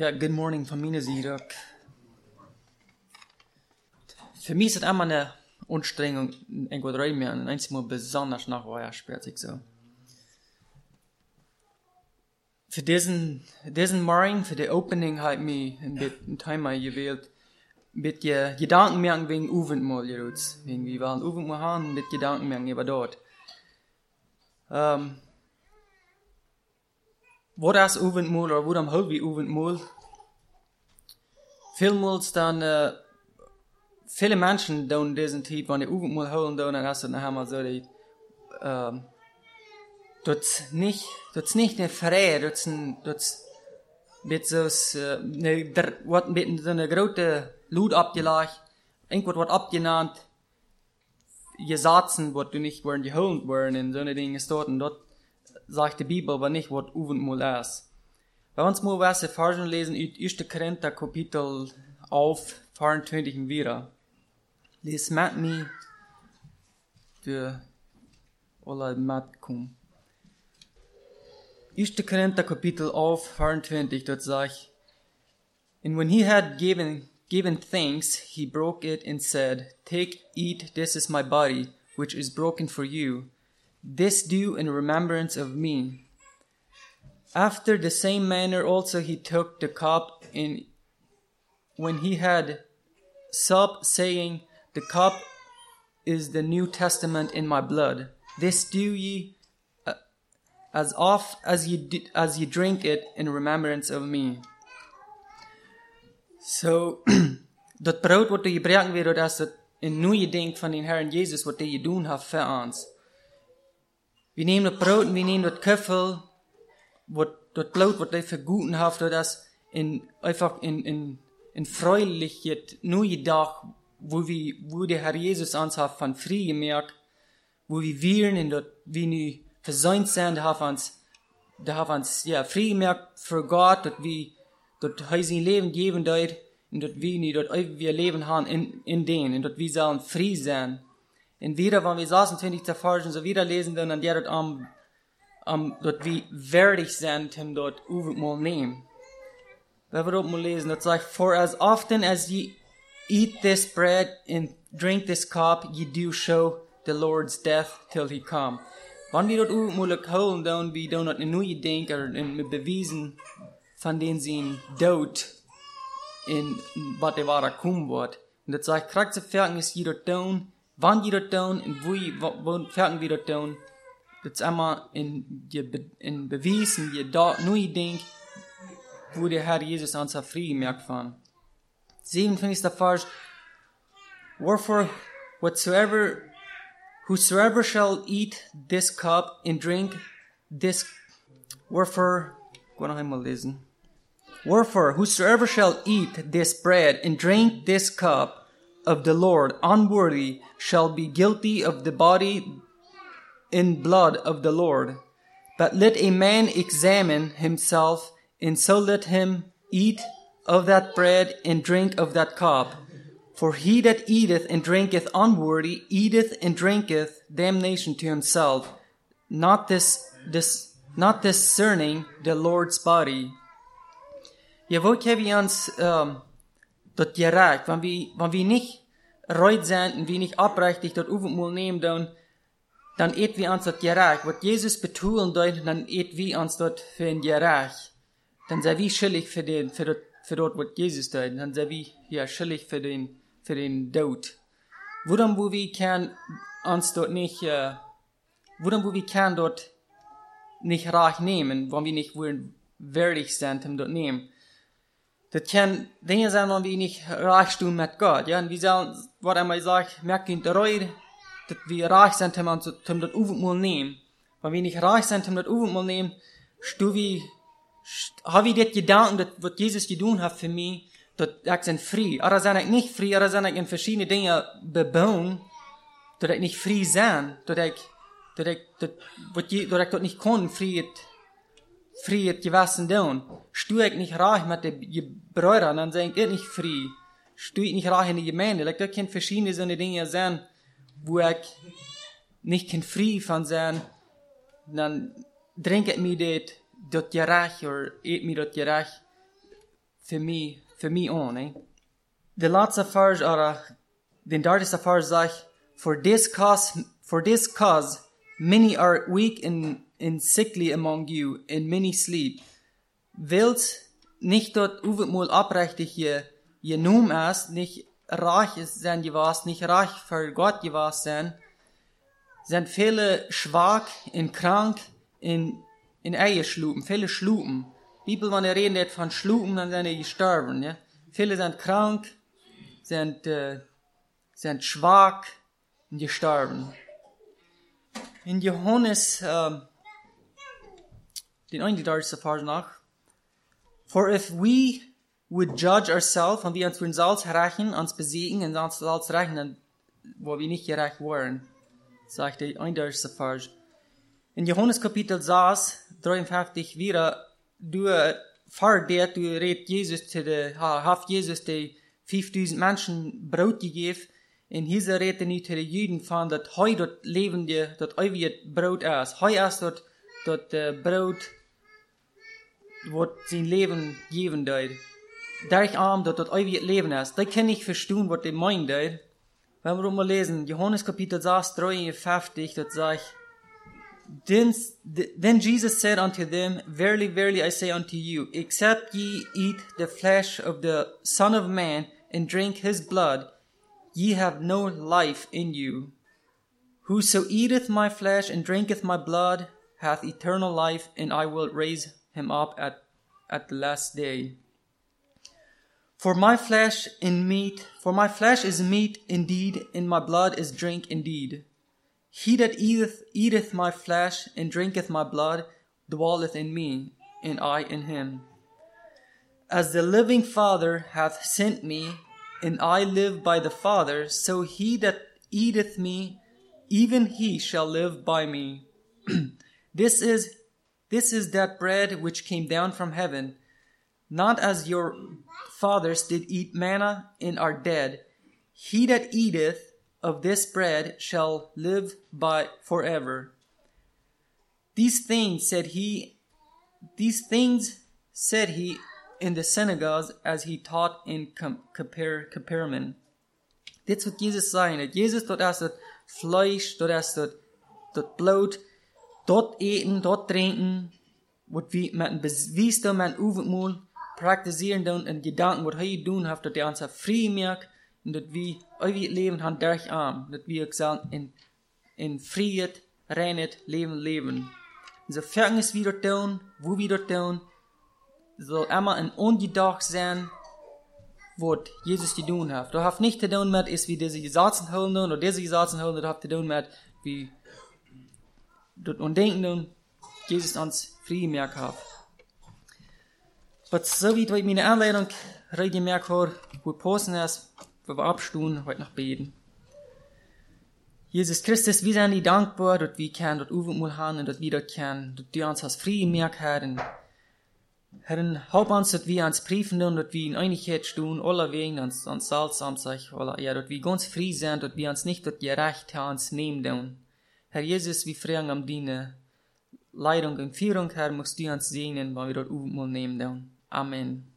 Ja, good morning von meiner Seite. Für mich ist es immer eine Anstrengung, irgendwo reinzumachen. Und einmal besonders nach Woher spürt sich so. Für diesen Morgen, für die Opening, habe ich mich ein Timer gewählt, mit Gedanken mehr wegen Uwendmal jetzt. Wir waren Uwendmal haben, mit Gedanken mehr über dort. Wat is Uwendmal oder waarom hou wie Uwendmal? Vielmals dann, viele Menschen in diesen Zeit, wenn die Uwendmal holen, dann ist es nachher mal so, die, das nicht eine Freude, das mit so, wat mit so eine große Lud abgelegt, irgendwas wird abgenannt, Gesatzen, was du nicht worden geholt worden, in so eine Dinge dort und dort sagt die Bibel aber nicht, was Uwendmal ist. Bei uns mal was Versen lesen, 1. Korinther Kapitel 24 und wieder. Lies mit mir, für alle mitkommen. 1. Korinther Kapitel 24, dort sagt, and when he had given thanks, he broke it and said, take, eat, this is my body, which is broken for you. This do in remembrance of me. After the same manner also he took the cup, and when he had supped, saying, the cup is the New Testament in my blood. This do ye as oft as ye drink it in remembrance of me. So, dat brood wat je gebruiken wird, dat is het een nieuwe ding van de Herrn Jesus, wat je doen heeft voor ons. We nemen dat brood en we nemen dat kuffel, dat brood wat hij verguten heeft, dat is einfach in Freudigkeit, nieuwe dag, wo der Herr Jesus uns hat von frei gemerkt, wo wir wählen und dat wir nu versäumt sind, da haben uns frei gemerkt für Gott, dat er sein Leben geben dort, und dat wir leben haben in denen, und dat wir sollen frei sein. Und wieder, wenn wir 26 Versen so wieder lesen, dann dat dat wir würdig sind, dort Uwendmal nehmen. Wenn wir dort mal lesen, dat sagt, for as often as ye eat this bread and drink this cup, ye do show the Lord's death till he come. Wenn wir dort Uwendmal holen, dann wir dort eine neue Denker und bewiesen von denen sie Tod in was der wahre kommen wird. Und das sagt, kriegt zu fertig ist jeder tun, wann jeder tun und wo fertig wieder tun. Das ist einmal in bewiesen, je da neue Ding, wo der Herr Jesus uns frei gemerkt von. 57. Vers. Wherefore, whosoever shall eat this cup and drink this, wherefore, noch einmal lesen. Wherefore, whosoever shall eat this bread and drink this cup of the Lord unworthy shall be guilty of the body and blood of the Lord. But let a man examine himself, and so let him eat of that bread and drink of that cup. For he that eateth and drinketh unworthy eateth and drinketh damnation to himself, not discerning the Lord's body. Ja, wo haben wir uns dort gerecht, wenn wir nicht reut sind und wir nicht abrechtig dort Uwendmal nehmen, dann et wir uns dort gerecht. Was Jesus betulen dort, dann et wir uns dort für ihn gerecht. Dann sind wir schuldig für dort, was Jesus dort. Dann sind wir schuldig für den Tod. Wo wir können uns dort nicht, wo wir können dort nicht reich nehmen, wenn wir nicht würdig sind, dort nehmen. Das kann Dinge sein, wenn wir nicht reich tun mit Gott. Ja, und wir sollen, was einmal sagt, merkt ihr reut, dass wir reich sind, um das Uwendmal nehmen. Wenn wir nicht reich sind, das Uwendmal nehmen, habe ich das Gedanken, was Jesus getan hat für mich, dass ich sind frei. Oder sind ich nicht frei, oder sind ich in verschiedene Dinge bebauen, dass ich nicht frei sein, dass ich dort nicht kann, frei gewassen tun. Stu ich nicht reich mit den Brüdern, dann sage ich nicht frei. Stu ich nicht reich in die Gemeinde. Da können verschiedene so eine Dinge sein, wo ich nicht frei von sein, dann trinke ich mir dort gerecht, oder eat mir dort gerecht, für mich an. Der letzte Vers, oder den derde Vers sagt, for this cause, many are weak and sickly among you, and many sleep. Wilt nicht dort uwetmal abrechtig je Numm ist, nicht reich sein gewesen, nicht reich für Gott gewesen sein, sind viele schwach und krank in Ehe schlupen, viele schlupen. Bibel, wenn reden nicht von schlupen, dann sind die gestorben, ja. Viele sind krank, sind schwach und gestorben. In Johannes, den eingedarsten Vers nach. For if we would judge ourselves, wenn wir uns für uns selbst rechnen, uns besiegen und uns selbst rechnen, wo wir nicht gerecht waren, sagt der eingedarste Vers. In Johannes Kapitel 6, 53 wieder, du redet Jesus hat Jesus die 5000 Menschen Brot gegeben, und hier redet nicht zu den Juden von, dass heu dort lebende, dort ewig Brot ist. Heu ist dort Brot, was sein Leben geben dort. Durch Arm, dort ewig Leben ist. Da kann ich verstehen, was die meinen dort. Wenn wir mal lesen, Johannes Kapitel 6, 53, dort sagt, Then Jesus said unto them, Verily, verily, I say unto you, except ye eat the flesh of the Son of Man and drink his blood, ye have no life in you. Whoso eateth my flesh and drinketh my blood hath eternal life, and I will raise him up at the last day. For my flesh is meat indeed, and my blood is drink indeed. He that eateth my flesh and drinketh my blood dwelleth in me, and I in him. As the living Father hath sent me, and I live by the Father, so he that eateth me, even he shall live by me. This is that bread which came down from heaven, not as your fathers did eat manna and are dead. He that eateth of this bread shall live by forever. These things said he in the synagogues as he taught in Capernaum. Dit is wat Jesus zei. Jesus dort is het Fleisch, dort is het bloed, dort eten, dort drinken, wat we met een bewijsdom en oefenmoel praktiseren doen en gedanken wat hij doen heeft, dat hij ons vrij maakt en dat we ewig leven gaan durch aan. Dat we ook in vrijheid, reinheid leven. En zo ver is wie dat doen, wo we dat doen, soll immer ein Ungedacht sein, was Jesus zu tun hat. Das hat nicht zu tun mit, ist wie diese Gesetze holen oder diese Gesetze holen, das hat zu tun mit, wie das Undenken Jesus uns frei gemerkt hat. Aber so wie ich meine Anleitung gemerkt habe, wo passen ist, wo wir abstunden, heute noch beten. Jesus Christus, wir sind dir dankbar, dass wir können, dass wir mal haben und dass wir das können, dass du uns frei gemerkt hast. Herren, help uns, dass wir uns prüfen doen, dass wir in Einigkeit stehen, alle wegen uns seltsam sich, dass wir ganz frei sind, dass wir uns nicht das Recht uns nehmen doen. Herr Jesus, wir fragen um deine Leitung und Führung, Herr, musst du uns segnen, wenn wir das mal nehmen doen. Amen.